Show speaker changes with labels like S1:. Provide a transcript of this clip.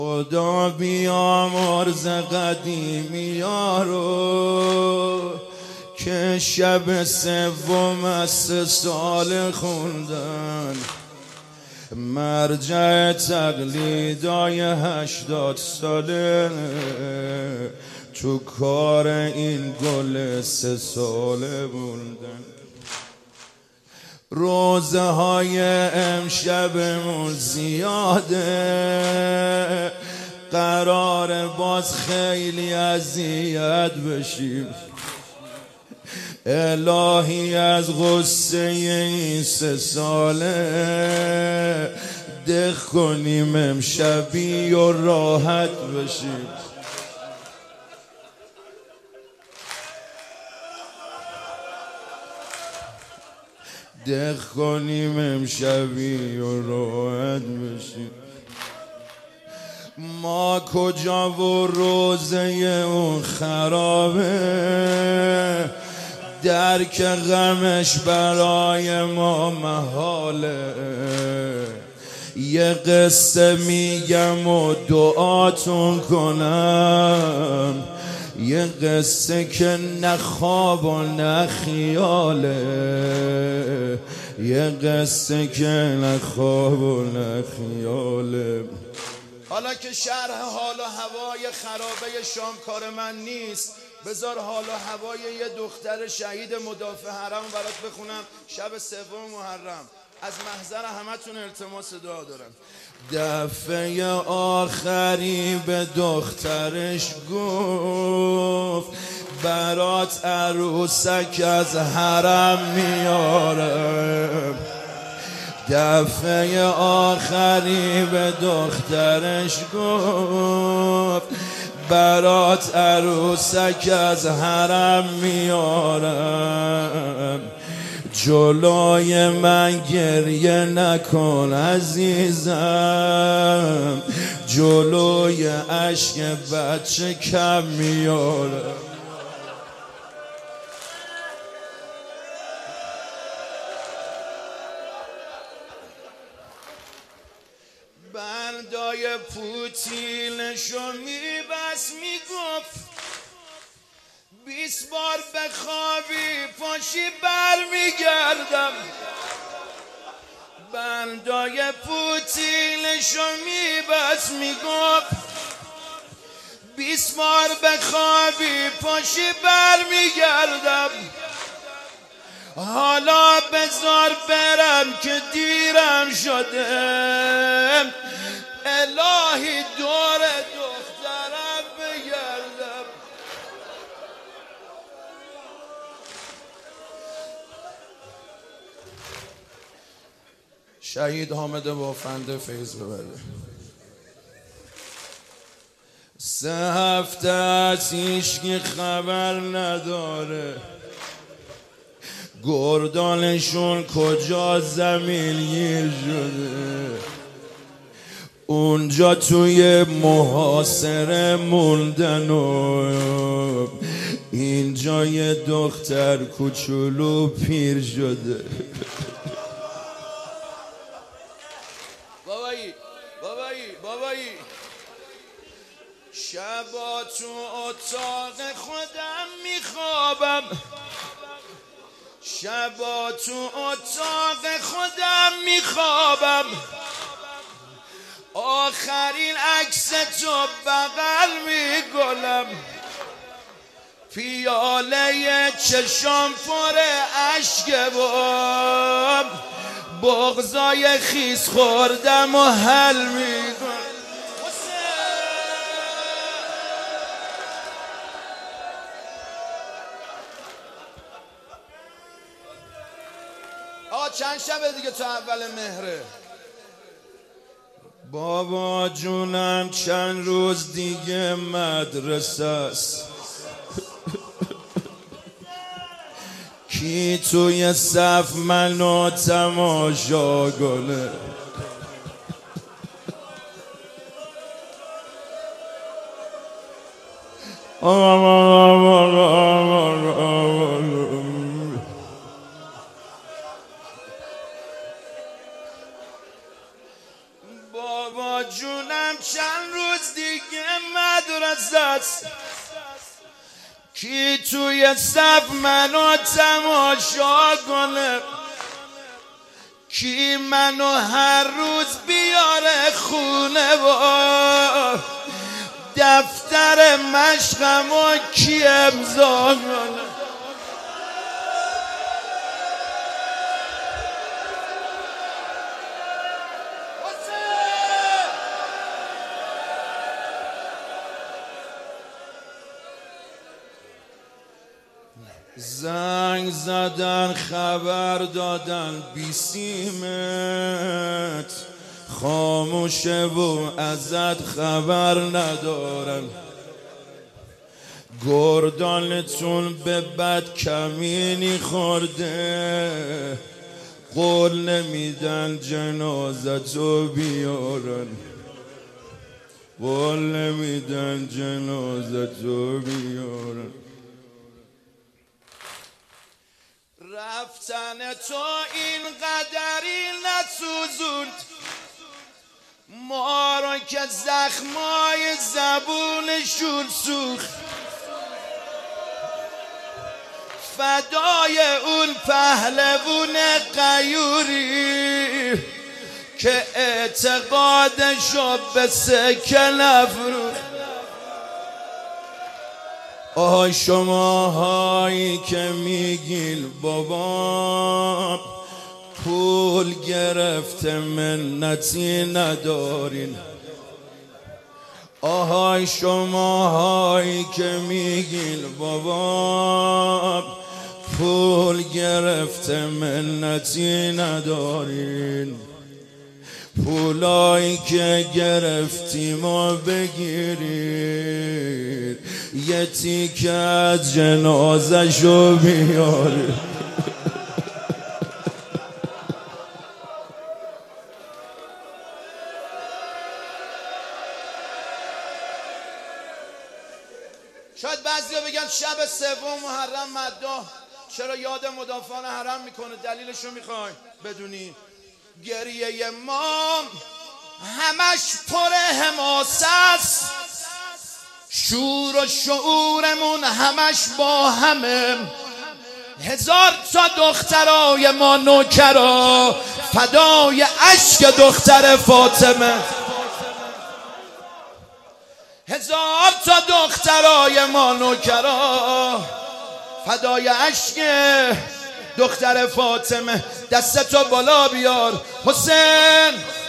S1: خدا بیامرز قدیمی ها رو که شب سوم از 3 سال خوندن، مرجع تقلیدای 80 ساله تو کار این گل 3 ساله موندن. روزه های امشبمون زیاده، قرار باز خیلی اذیت بشیم. الهی از غصه این 3 ساله دق کنیم امشبی و راحت بشیم. دق کنیم امشبی و راحت بشیم. ما کجا و روزه اون خرابه، درک غمش برای ما محاله. یه قصه میگم و دعاتون کنم، یه قصه که نه خواب و نه خیاله، یه قصه که نه خواب و نه خیاله. حالا که شرح حال و هوای خرابه شام کار من نیست، بذار حال و هوای یه دختر شهید مدافع حرم برات بخونم. شب 3 محرم از محضر همتون التماس دعا دارم. دفعه آخری به دخترش گفت برات عروسک از حرم میارم. دفعه آخری به دخترش گفت برات عروسک از حرم میارم. جلوی من گریه نکن عزیزم، جلوی اشک بچه کم میارم. بندای پوتیلشو میبست میگفت 20 بار بخوابی پاشی برمیگردم. بندای پوتیلشو میبست میگفت 20 بار بخوابی پاشی برمیگردم. حالا بذار برم که دیرم شده، الهی دور دخترم بگردم. شهید حامد بافنده فیض ببره. 3 هفته از هیچکی خبر نداره، گردانشون کجا زمین شده. اونجا توی محاصره موندن و اینجا یه دختر کوچولو پیر شده. بابایی شبا تو اتاق خودم میخوابم، شبا تو اتاق خودم میخوابم. آخرین عکس تو بغل میگلم، پیاله چشام پر اشکه و بغضای خیس خوردم و حل میگلم. چند شبه دیگه تا اول مهره. بابا جونم چند روز دیگه مدرسه است، کی توی صف منو تماشا کنه. بابا جونم چند روز ازت کی توی صف منو تماشا کنه کی منو هر روز بیاره خونه با دفتر مشقمو کی امضا کنه زنگ زدن خبر دادن بیسیمت خاموشه و ازت خبر ندارن گردانتون به بد کمینی خورده قول نمیدن جنازتو بیارن قول نمیدن جنازتو بیارن رفتن تو این قدری نسوزوند ما رو که زخمای زبونشون سوخت فدای اون پهلوون غیوری که اعتقادشو به سکه نفروخت آهای شماهایی که میگین بابا پول گرفته منتی ندارین آهای شماهایی که میگین بابا پول گرفته منتی ندارین پولایی که گرفتیم و بگیرید یه تیکه از جنازشو بیارید شاید بعضیا بگن شب سوم محرم مداح چرا یاد مدافعان حرم میکنه دلیلشو میخوای بدونی گریه ما همش پر حماسه است شور و شعورمون همش با همه هزار تا دخترای ما نوکرا فدای اشک دختر فاطمه هزار تا دخترای ما نوکرا فدای اشک دختر فاطمه دستتو بالا بیار حسین